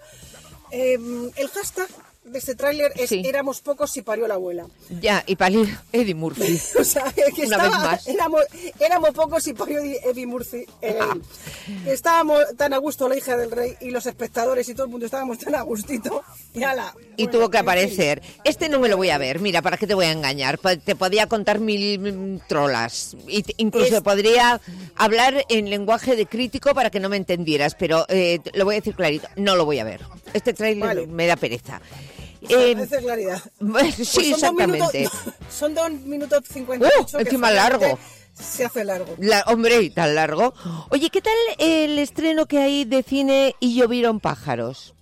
O: El hashtag de este tráiler es éramos pocos y parió la abuela.
B: Ya, y parió Eddie Murphy.
O: O sea, que una vez más. Éramos pocos y parió Eddie Murphy. Estábamos tan a gusto la hija del rey y los espectadores y todo el mundo estábamos tan a gustito.
B: Y tuvo que aparecer. Este no me lo voy a ver, mira, ¿para qué te voy a engañar? Te podía contar 1000 trolas. Incluso podría hablar en lenguaje de crítico para que no me entendieras, pero lo voy a decir clarito, no lo voy a ver. Este tráiler me da pereza.
O: Hace claridad.
B: Sí, pues exactamente.
O: Son 2 minutos 58.
B: Encima largo.
O: Se hace largo.
B: Hombre, tan largo. Oye, ¿qué tal el estreno que hay de cine Y llovieron pájaros?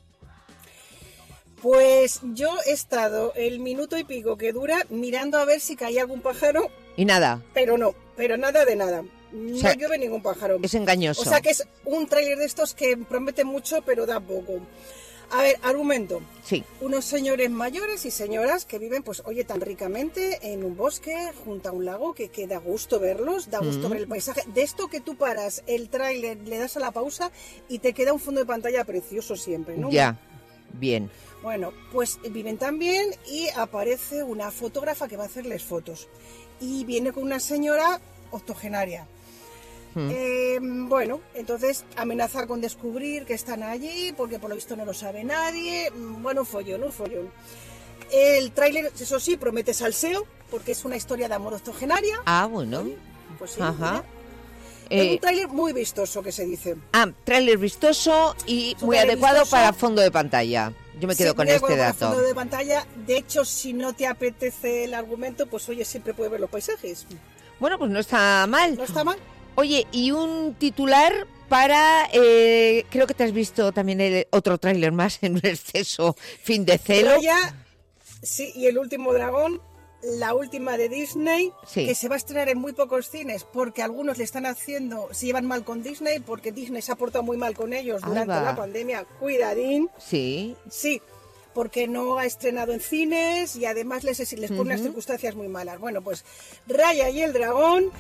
O: Pues yo he estado el minuto y pico que dura mirando a ver si caía algún pájaro.
B: Y nada.
O: Pero nada de nada. No, o sea, llueve ningún pájaro.
B: Es engañoso.
O: O sea que es un tráiler de estos que promete mucho, pero da poco. A ver, argumento.
B: Sí.
O: Unos señores mayores y señoras que viven, pues, oye, tan ricamente en un bosque, junto a un lago, que da gusto verlos, da gusto ver el paisaje. De esto que tú paras el tráiler, le das a la pausa y te queda un fondo de pantalla precioso siempre, ¿no?
B: Ya, bien.
O: Bueno, pues viven tan bien y aparece una fotógrafa que va a hacerles fotos. Y viene con una señora octogenaria. Bueno, entonces amenaza con descubrir que están allí porque por lo visto no lo sabe nadie. Bueno, follón. El tráiler, eso sí, promete salseo porque es una historia de amor octogenaria.
B: Ah, bueno.
O: Pues sí.
B: Ajá.
O: Es un tráiler muy vistoso, que se dice.
B: Tráiler vistoso y muy adecuado para fondo de pantalla. Yo me quedo con este dato.
O: Para fondo de pantalla. De hecho, si no te apetece el argumento, pues oye, siempre puedes ver los paisajes.
B: Bueno, pues no está mal.
O: No está mal.
B: Oye, y un titular para... creo que te has visto también otro tráiler más en un exceso fin de celo.
O: Sí, y El último dragón, la última de Disney, que se va a estrenar en muy pocos cines porque algunos le están haciendo, se llevan mal con Disney porque Disney se ha portado muy mal con ellos durante la pandemia. Cuidadín.
B: Sí.
O: Sí, porque no ha estrenado en cines y además les ponen unas circunstancias muy malas. Bueno, pues Raya y el dragón...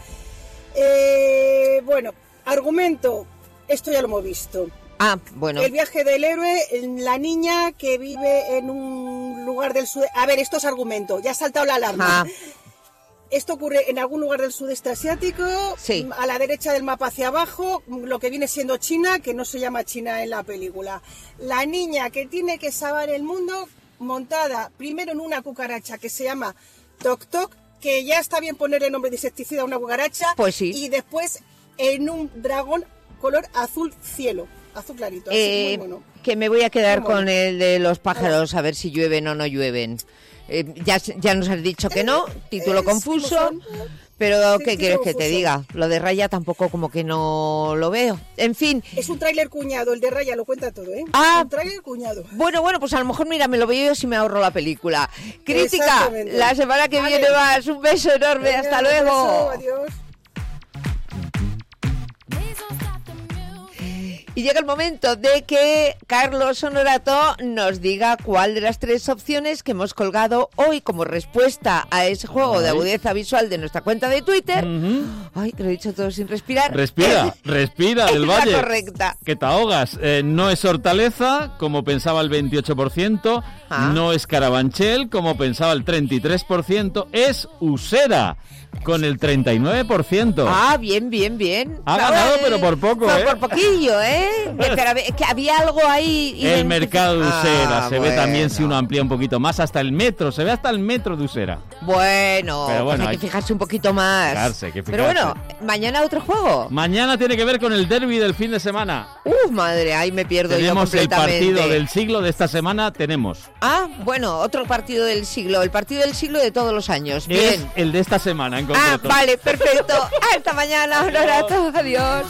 O: bueno, argumento, esto ya lo hemos visto.
B: Bueno.
O: El viaje del héroe, la niña que vive en un lugar del sudeste... A ver, esto es argumento, ya ha saltado la alarma. Esto ocurre en algún lugar del sudeste asiático, a la derecha del mapa hacia abajo, lo que viene siendo China, que no se llama China en la película. La niña que tiene que salvar el mundo, montada primero en una cucaracha que se llama Toc Toc, que ya está bien ponerle nombre de insecticida a una cucaracha.
B: Pues sí.
O: Y después en un dragón color azul cielo, azul clarito. Así, muy bueno.
B: Que me voy a quedar con el de los pájaros, a ver si llueven o no llueven. Ya nos has dicho que no, título confuso, pero ¿qué quieres que te diga? Lo de Raya tampoco como que no lo veo. En fin.
O: Es un tráiler cuñado, el de Raya lo cuenta todo, ¿eh? Un tráiler cuñado.
B: Bueno, pues a lo mejor, mira, me lo veo yo si me ahorro la película. Crítica, la semana que viene más. Un beso enorme, hasta luego.
O: Beso, adiós.
B: Y llega el momento de que Carlos Honorato nos diga cuál de las 3 opciones que hemos colgado hoy como respuesta a ese juego de agudeza visual de nuestra cuenta de Twitter. Ay, que lo he dicho todo sin respirar.
C: Respira del Valle.
B: La correcta.
C: Que te ahogas. No es Hortaleza, como pensaba el 28%. No es Carabanchel, como pensaba el 33%. Es Usera, con el 39%.
B: Bien.
C: Ha ganado, pero por poco,
B: Por poquillo, ¿eh? Que había algo ahí.
C: El mercado de Usera. Se ve también, si uno amplía un poquito más, hasta el metro. Se ve hasta el metro de Usera.
B: Bueno, pues hay que fijarse un poquito más. Pero bueno, ¿mañana otro juego?
C: Mañana tiene que ver con el derbi del fin de semana.
B: Madre, ahí me pierdo yo
C: completamente. Tenemos el partido del siglo de esta semana,
B: bueno, otro partido del siglo. El partido del siglo de todos los años. Bien.
C: Es el de esta semana en concreto.
B: Vale, perfecto. Hasta mañana, Honorato. Adiós.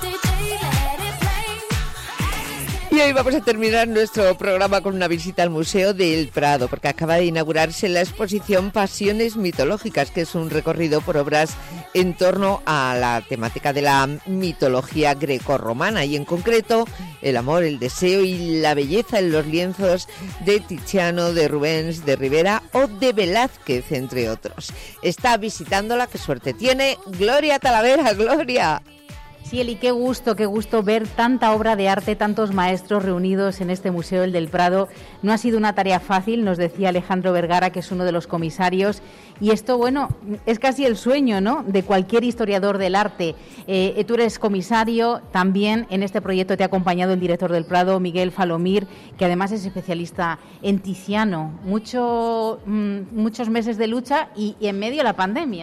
B: Y hoy vamos a terminar nuestro programa con una visita al Museo del Prado, porque acaba de inaugurarse la exposición Pasiones Mitológicas, que es un recorrido por obras en torno a la temática de la mitología grecorromana, y en concreto el amor, el deseo y la belleza en los lienzos de Tiziano, de Rubens, de Rivera o de Velázquez, entre otros. Está visitándola, qué suerte tiene, Gloria Talavera. Gloria.
P: Sí, Eli, qué gusto ver tanta obra de arte, tantos maestros reunidos en este Museo del Prado. No ha sido una tarea fácil, nos decía Alejandro Vergara, que es uno de los comisarios. Y esto, es casi el sueño, ¿no?, de cualquier historiador del arte. Tú eres comisario, también en este proyecto te ha acompañado el director del Prado, Miguel Falomir, que además es especialista en Tiziano. Muchos meses de lucha y en medio de la pandemia, ¿no?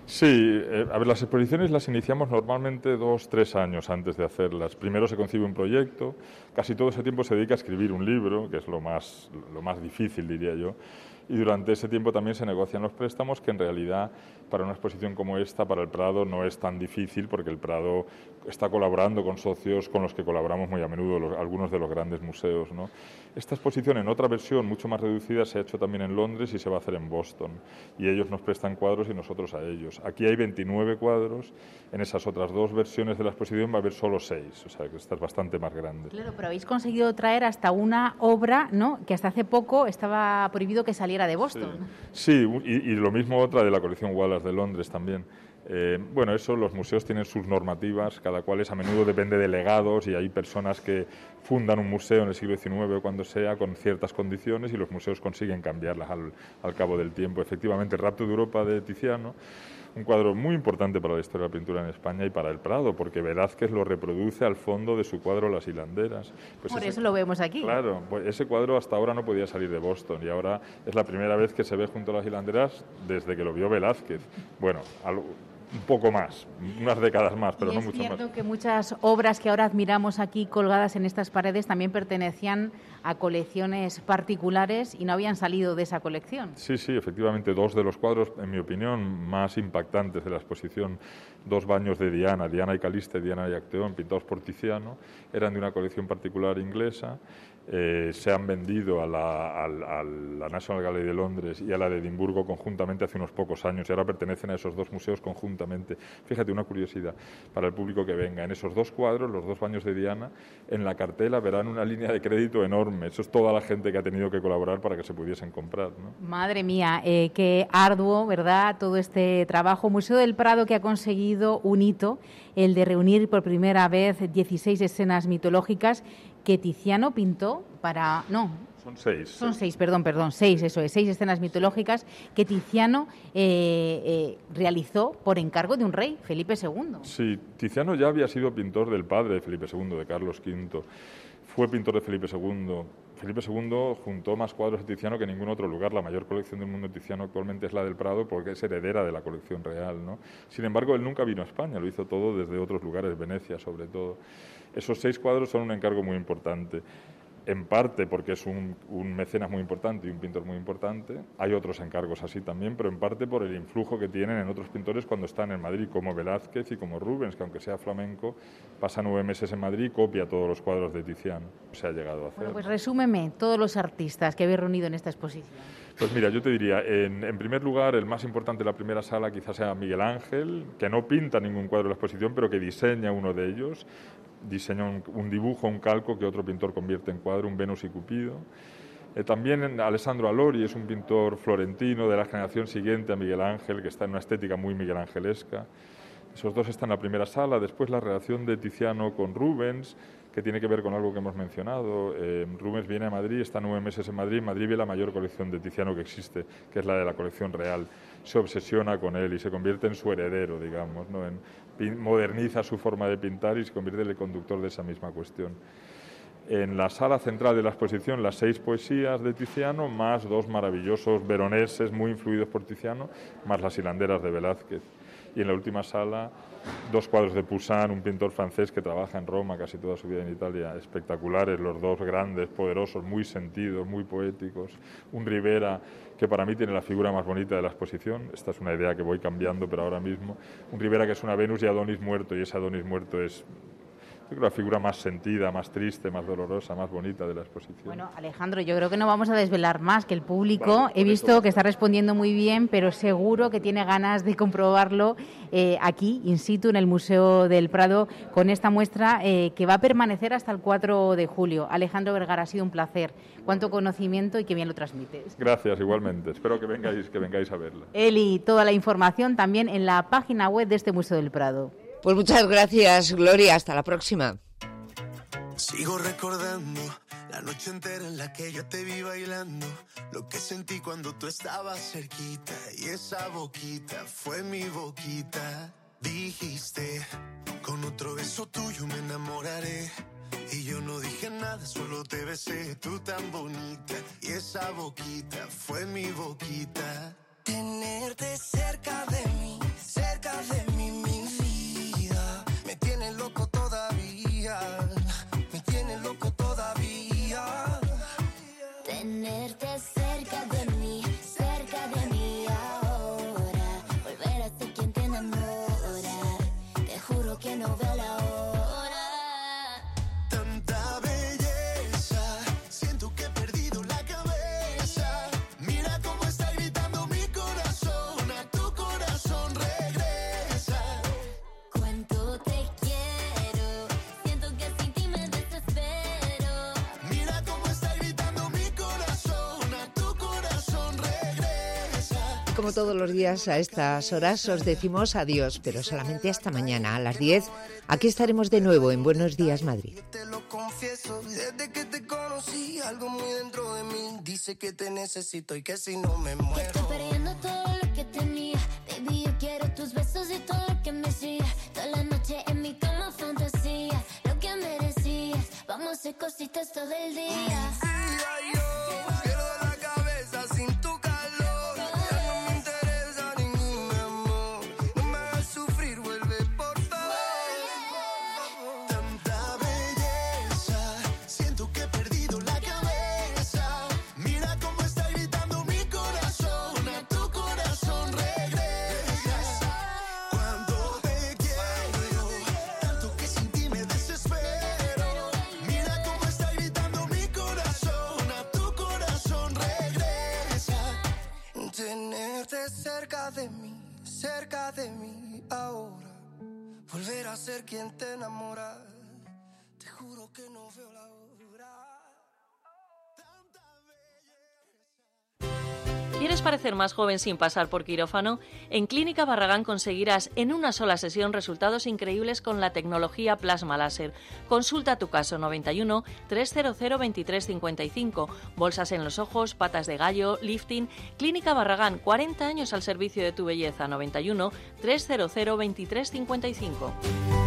Q: Sí, a ver, las exposiciones las iniciamos normalmente 2-3 años antes de hacerlas. Primero se concibe un proyecto, casi todo ese tiempo se dedica a escribir un libro, que es lo más difícil, diría yo. Y durante ese tiempo también se negocian los préstamos, que en realidad para una exposición como esta, para el Prado, no es tan difícil, porque el Prado está colaborando con socios con los que colaboramos muy a menudo, algunos de los grandes museos, ¿no? Esta exposición, en otra versión mucho más reducida, se ha hecho también en Londres y se va a hacer en Boston. Y ellos nos prestan cuadros y nosotros a ellos. Aquí hay 29 cuadros, en esas otras 2 versiones de la exposición va a haber solo 6, o sea que esta es bastante más grande.
P: Claro, pero habéis conseguido traer hasta una obra, ¿no?, que hasta hace poco estaba prohibido que saliera de Boston.
Q: Sí, y lo mismo otra de la colección Wallace de Londres también. Bueno, eso, los museos tienen sus normativas, cada cual a menudo depende de legados, y hay personas que fundan un museo en el siglo XIX o cuando sea con ciertas condiciones y los museos consiguen cambiarlas al cabo del tiempo. Efectivamente, el Rapto de Europa de Tiziano, un cuadro muy importante para la historia de la pintura en España y para el Prado, porque Velázquez lo reproduce al fondo de su cuadro Las hilanderas.
P: Pues por eso lo vemos aquí.
Q: Claro, pues ese cuadro hasta ahora no podía salir de Boston y ahora es la primera vez que se ve junto a Las hilanderas desde que lo vio Velázquez. Bueno, un poco más, unas décadas más, pero no mucho más.
P: Es cierto que muchas obras que ahora admiramos aquí colgadas en estas paredes también pertenecían a colecciones particulares y no habían salido de esa colección.
Q: Sí, efectivamente, 2 de los cuadros, en mi opinión, más impactantes de la exposición, 2 baños de Diana y Caliste, Diana y Acteón, pintados por Tiziano, eran de una colección particular inglesa. Se han vendido a la National Gallery de Londres y a la de Edimburgo conjuntamente hace unos pocos años y ahora pertenecen a esos 2 museos conjuntamente. Fíjate, una curiosidad para el público que venga. En esos 2 cuadros, los 2 baños de Diana, en la cartela verán una línea de crédito enorme. Eso es toda la gente que ha tenido que colaborar para que se pudiesen comprar, ¿no?
P: Madre mía, qué arduo, ¿verdad?, todo este trabajo. Museo del Prado, que ha conseguido un hito, el de reunir por primera vez 16 escenas mitológicas que Tiziano pintó para... No,
Q: son 6.
P: Son 6, perdón, 6, eso es, 6 escenas mitológicas que Tiziano realizó por encargo de un rey, Felipe II.
Q: Sí, Tiziano ya había sido pintor del padre de Felipe II, de Carlos V. Fue pintor de Felipe II. Felipe II juntó más cuadros de Tiziano que en ningún otro lugar. La mayor colección del mundo de Tiziano actualmente es la del Prado porque es heredera de la colección real, ¿no? Sin embargo, él nunca vino a España, lo hizo todo desde otros lugares, Venecia sobre todo. Esos 6 cuadros son un encargo muy importante. En parte porque es un mecenas muy importante y un pintor muy importante. Hay otros encargos así también, pero en parte por el influjo que tienen en otros pintores cuando están en Madrid, como Velázquez y como Rubens, que aunque sea flamenco, pasa 9 meses en Madrid y copia todos los cuadros de Tiziano. Se ha llegado a hacer.
P: Bueno, pues resúmeme todos los artistas que habéis reunido en esta exposición.
Q: Pues mira, yo te diría, en primer lugar, el más importante de la primera sala quizás sea Miguel Ángel, que no pinta ningún cuadro de la exposición, pero que diseña uno de ellos. Diseña un dibujo, un calco que otro pintor convierte en cuadro, un Venus y Cupido. También Alessandro Alori es un pintor florentino de la generación siguiente a Miguel Ángel, que está en una estética muy miguelangelesca. Esos 2 están en la primera sala. Después la relación de Tiziano con Rubens, que tiene que ver con algo que hemos mencionado. Rubens viene a Madrid, está 9 meses en Madrid. Madrid ve la mayor colección de Tiziano que existe, que es la de la colección real. Se obsesiona con él y se convierte en su heredero, digamos, ¿no? Moderniza su forma de pintar y se convierte en el conductor de esa misma cuestión. En la sala central de la exposición, las 6 poesías de Tiziano, más 2 maravillosos veroneses muy influidos por Tiziano, más las hilanderas de Velázquez. Y en la última sala, 2 cuadros de Poussin, un pintor francés que trabaja en Roma casi toda su vida en Italia, espectaculares, los 2 grandes, poderosos, muy sentidos, muy poéticos. Un Rivera, que para mí tiene la figura más bonita de la exposición. Esta es una idea que voy cambiando, pero ahora mismo. Un Rivera que es una Venus y Adonis muerto, y ese Adonis muerto es... Yo creo la figura más sentida, más triste, más dolorosa, más bonita de la exposición.
P: Bueno, Alejandro, yo creo que no vamos a desvelar más, que el público, he visto que está respondiendo muy bien, pero seguro que tiene ganas de comprobarlo aquí, in situ, en el Museo del Prado, con esta muestra que va a permanecer hasta el 4 de julio. Alejandro Vergara, ha sido un placer. Cuánto conocimiento y qué bien lo transmites.
Q: Gracias, igualmente. Espero que vengáis a verla.
P: Eli, toda la información también en la página web de este Museo del Prado.
B: Pues muchas gracias, Gloria. Hasta la próxima.
R: Sigo recordando la noche entera en la que yo te vi bailando, lo que sentí cuando tú estabas cerquita y esa boquita fue mi boquita. Dijiste, con otro beso tuyo me enamoraré. Y yo no dije nada, solo te besé, tú tan bonita. Y esa boquita fue mi boquita.
K: Tenerte cerca de mí.
R: cerca de mí, mi vida. Me tiene loco todavía. Me tiene loco todavía.
K: Tenerte cerca de mí ahora. Volver a ser quien te enamora. Te juro que no veo la hora.
R: Tanta belleza, siento que he perdido la cabeza. Mira cómo está gritando mi corazón, a tu corazón regresa.
K: Cuánto te quiero, siento que sin ti me desespero.
R: Mira cómo está gritando mi corazón, a tu corazón regresa.
B: Como todos los días a estas horas os decimos adiós, pero solamente hasta mañana a las 10. Aquí estaremos de nuevo en Buenos Días Madrid.
R: Te lo confieso, desde que te conocí, algo muy dentro de mí dice que te necesito y que si no me muero.
K: Estoy perdiendo todo lo que tenía. Baby, yo quiero tus besos y todo lo que me hacía. Toda la noche en mi cama fantasía. Lo que merecías. Vamos a hacer cositas todo el día.
R: Pierdo la cabeza sin tu calor. Ya no me interesa ningún amor. No me hagas sufrir, vuelve por favor. Tanta belleza, siento que he perdido la cabeza. Mira cómo está gritando mi corazón, a tu corazón regresa. Cuando te quiero, tanto que sin ti me desespero. Mira cómo está gritando mi corazón, a tu corazón regresa. Tenerte cerca de mí ahora. Volver a ser quien te enamora. Te juro que no veo la hora.
G: ¿Quieres parecer más joven sin pasar por quirófano? En Clínica Barragán conseguirás en una sola sesión resultados increíbles con la tecnología plasma láser. Consulta tu caso 91 300 2355. Bolsas en los ojos, patas de gallo, lifting. Clínica Barragán, 40 años al servicio de tu belleza. 91 300 2355.